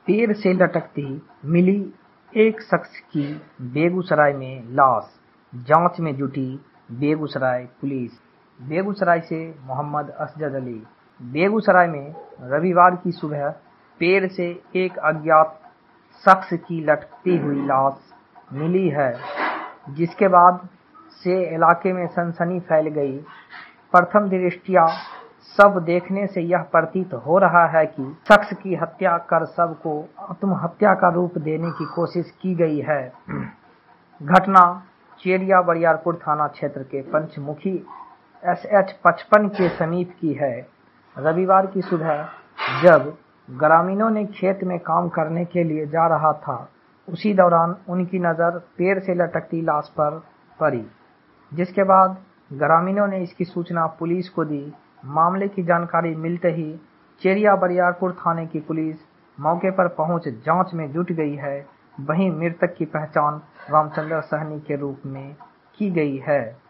पेड़ से लटकती मिली एक शख्स की बेगूसराय में लाश, जांच में जुटी बेगूसराय पुलिस। बेगूसराय से मोहम्मद असजद अली। बेगूसराय में रविवार की सुबह पेड़ से एक अज्ञात शख्स की लटकती हुई लाश मिली है, जिसके बाद से इलाके में सनसनी फैल गई। प्रथम दृष्टया शव देखने से यह प्रतीत हो रहा है कि शख्स की हत्या कर शव को आत्महत्या का रूप देने की कोशिश की गई है। घटना चेरिया बरियारपुर थाना क्षेत्र के पंचमुखी SH 55 के समीप की है। रविवार की सुबह जब ग्रामीणों ने खेत में काम करने के लिए जा रहा था, उसी दौरान उनकी नज़र पेड़ से लटकती लाश पर पड़ी, जिसके बाद ग्रामीणों ने इसकी सूचना पुलिस को दी। मामले की जानकारी मिलते ही चेरिया बरियारपुर थाने की पुलिस मौके पर पहुंच जांच में जुट गई है। वहीं मृतक की पहचान रामचंद्र सहनी के रूप में की गई है।